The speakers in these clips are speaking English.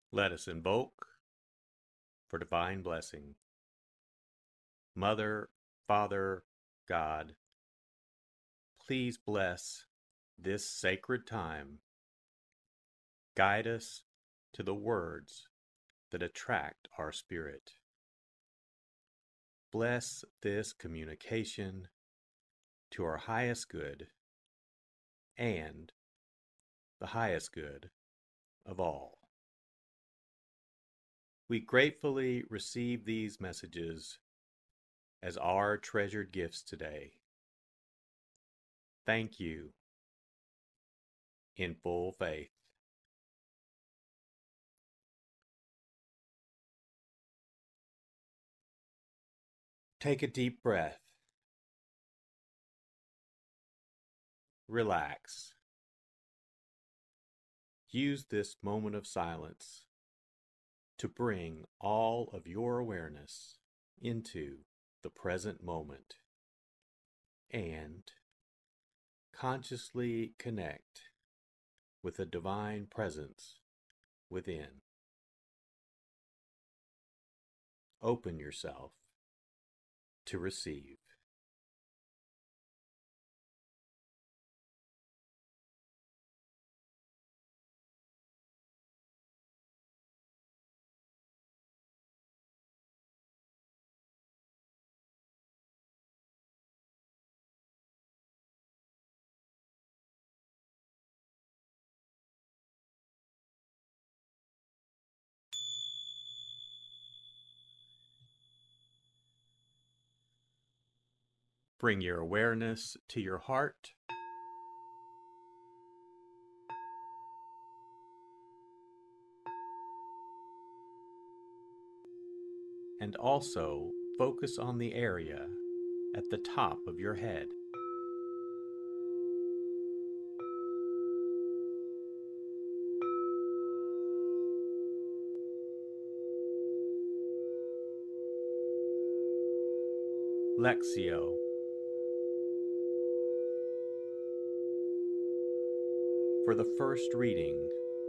Let us invoke for divine blessing. Mother, Father, God, please bless this sacred time. Guide us to the words that attract our spirit. Bless this communication to our highest good and the highest good of all. We gratefully receive these messages as our treasured gifts today. Thank you in full faith. Take a deep breath. Relax. Use this moment of silence to bring all of your awareness into the present moment and consciously connect with the divine presence within. Open yourself to receive. Bring your awareness to your heart. And also focus on the area at the top of your head. Lectio. For the first reading,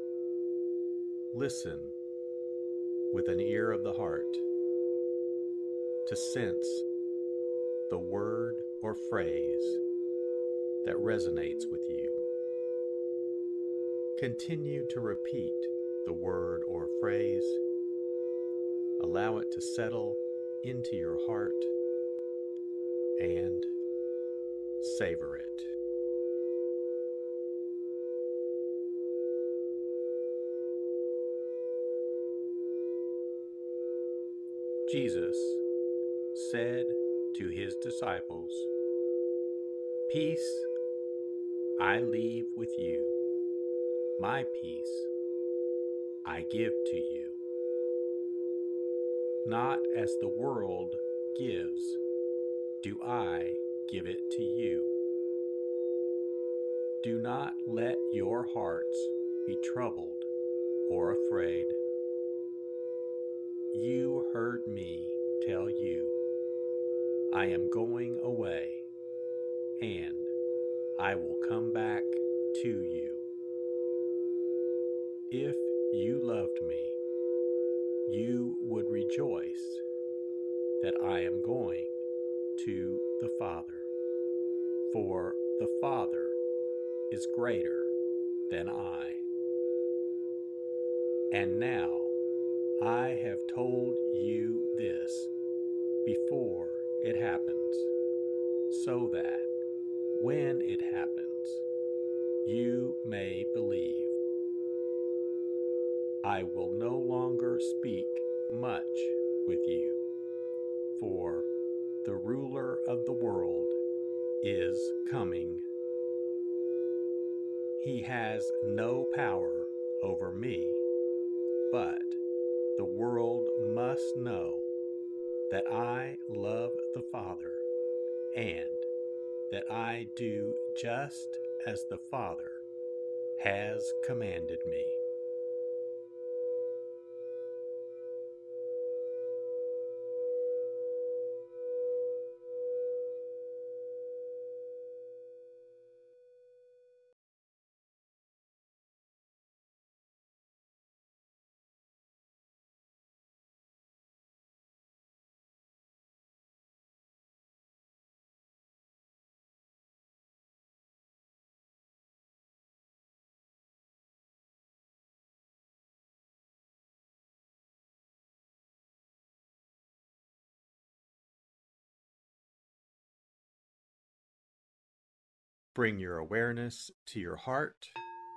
listen with an ear of the heart to sense the word or phrase that resonates with you. Continue to repeat the word or phrase. Allow it to settle into your heart and savor it. Jesus said to his disciples, "Peace I leave with you, my peace I give to you. Not as the world gives, do I give it to you. Do not let your hearts be troubled or afraid. You heard me tell you, I am going away, and I will come back to you. If you loved me, you would rejoice that I am going to the Father, for the Father is greater than I. And now I have told you this before it happens, so that when it happens, you may believe. I will no longer speak much with you, for the ruler of the world is coming. He has no power over me, but the world must know that I love the Father and that I do just as the Father has commanded me." Bring your awareness to your heart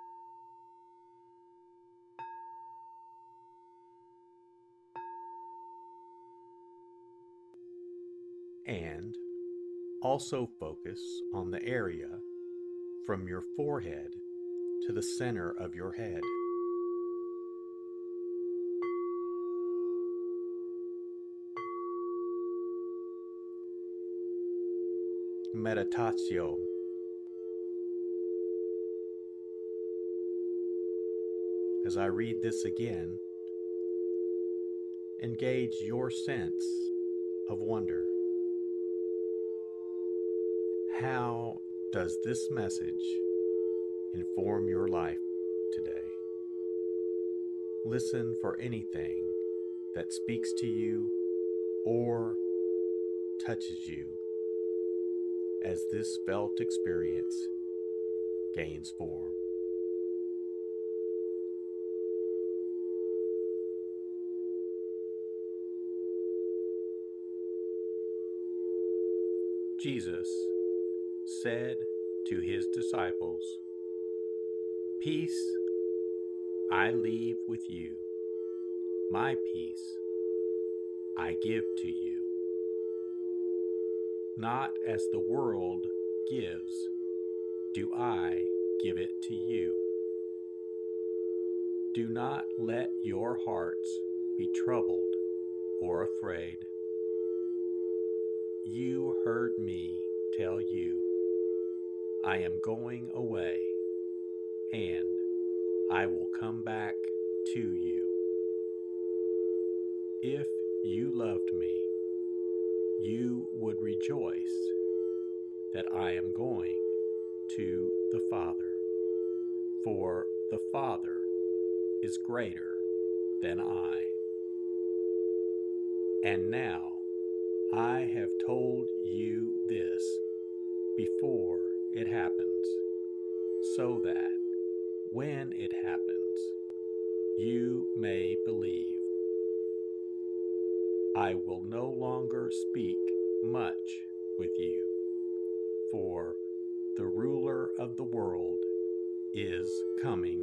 and also focus on the area from your forehead to the center of your head. Meditatio. As I read this again, engage your sense of wonder. How does this message inform your life today? Listen for anything that speaks to you or touches you as this felt experience gains form. Jesus said to his disciples, "Peace I leave with you, my peace I give to you. Not as the world gives, do I give it to you. Do not let your hearts be troubled or afraid. You heard me tell you, I am going away, and I will come back to you. If you loved me, you would rejoice that I am going to the Father, for the Father is greater than I. And now I have told you this before it happens, so that when it happens, you may believe. I will no longer speak much with you, for the ruler of the world is coming.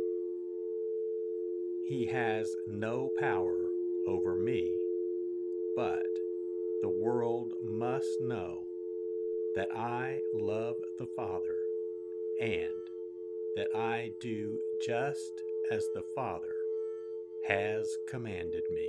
He has no power over me, but the world must know that I love the Father and that I do just as the Father has commanded me."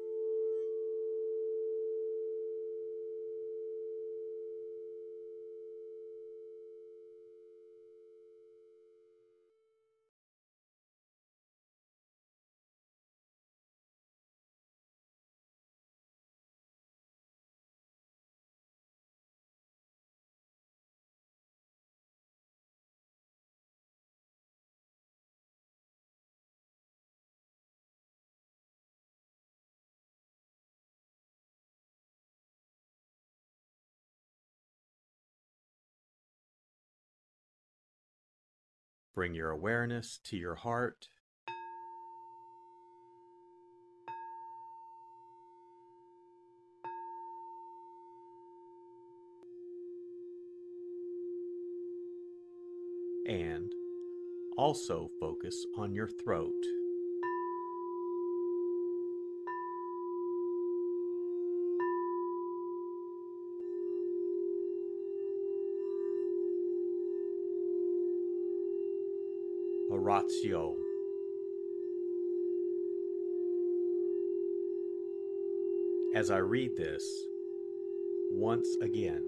Bring your awareness to your heart and also focus on your throat. Oratio. As I read this, once again,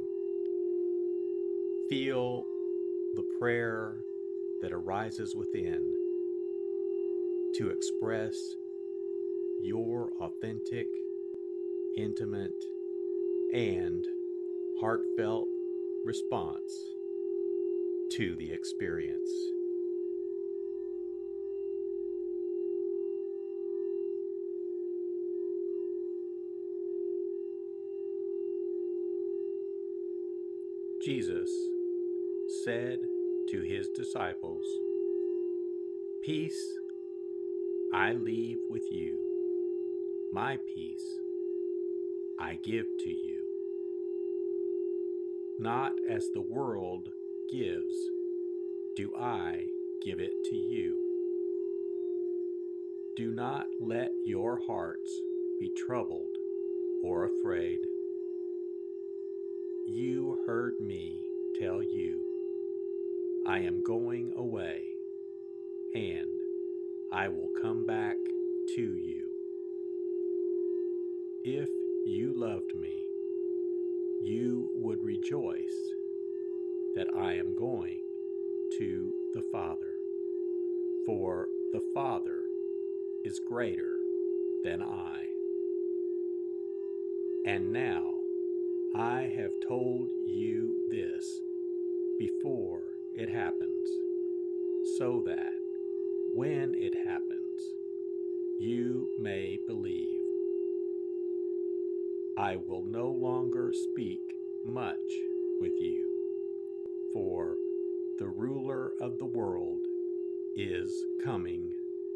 feel the prayer that arises within to express your authentic, intimate, and heartfelt response to the experience. Jesus said to his disciples, "Peace I leave with you, my peace I give to you. Not as the world gives, do I give it to you. Do not let your hearts be troubled or afraid. You heard me tell you, I am going away, and I will come back to you. If you loved me, you would rejoice that I am going to the Father, for the Father is greater than I. And now I have told you this before it happens, so that when it happens, you may believe. I will no longer speak much with you, for the ruler of the world is coming.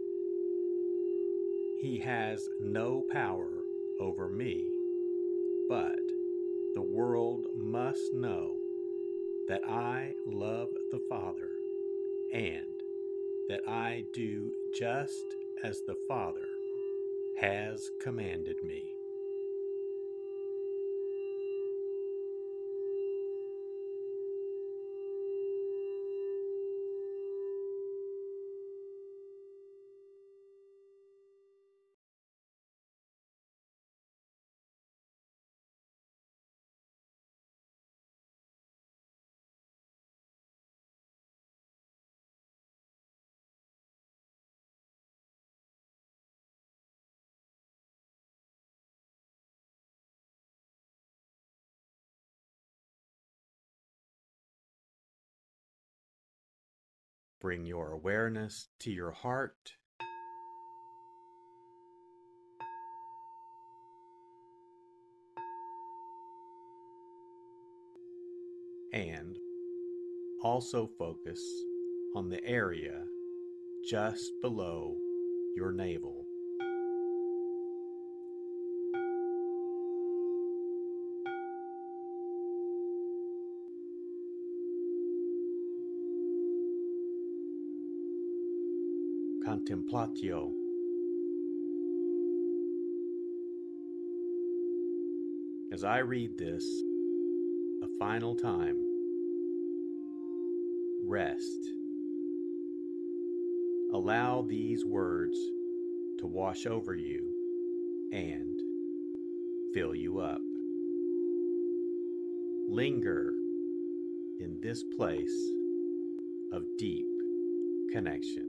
He has no power over me, but the world must know that I love the Father, and that I do just as the Father has commanded me. Bring your awareness to your heart and also focus on the area just below your navel. Contemplatio. As I read this a final time, rest. Allow these words to wash over you and fill you up. Linger in this place of deep connection.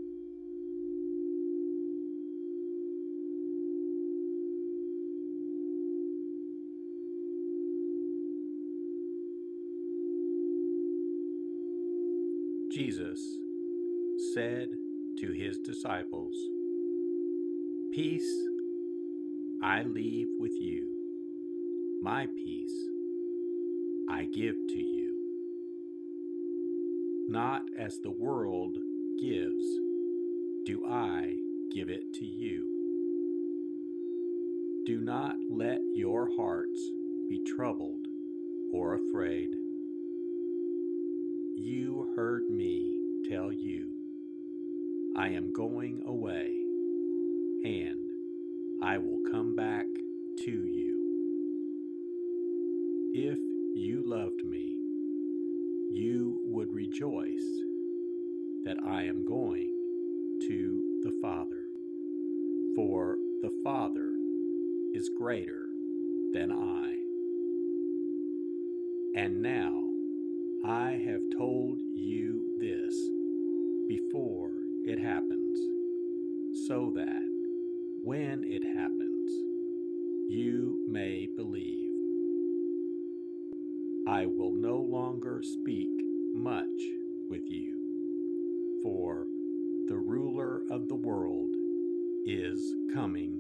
Jesus said to his disciples, "Peace I leave with you, my peace I give to you. Not as the world gives, do I give it to you. Do not let your hearts be troubled or afraid. You heard me tell you, I am going away, and I will come back to you. If you loved me, you would rejoice that I am going to the Father, for the Father is greater than I. And now I have told you this before it happens, so that when it happens, you may believe. I will no longer speak much with you, for the ruler of the world is coming.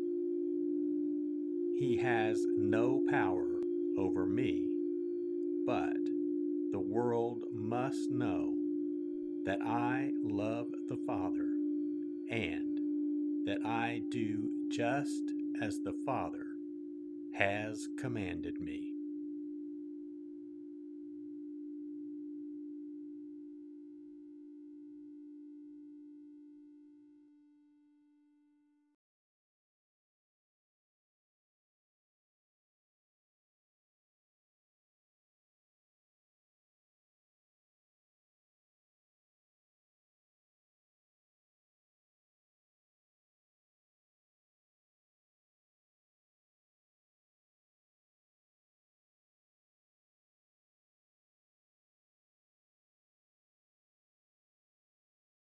He has no power over me, but the world must know that I love the Father, and that I do just as the Father has commanded me."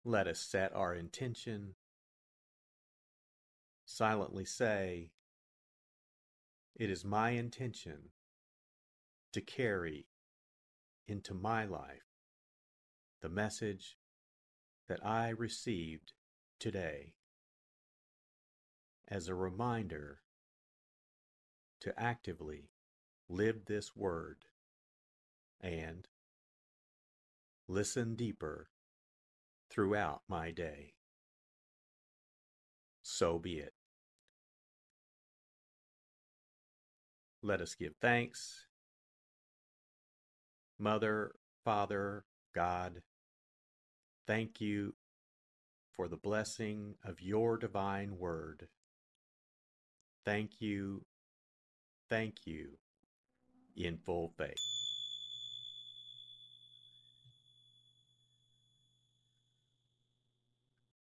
Let us set our intention, silently say, "It is my intention to carry into my life the message that I received today as a reminder to actively live this word and listen deeper throughout my day." So be it. Let us give thanks. Mother, Father, God, thank you for the blessing of your divine word. Thank you in full faith.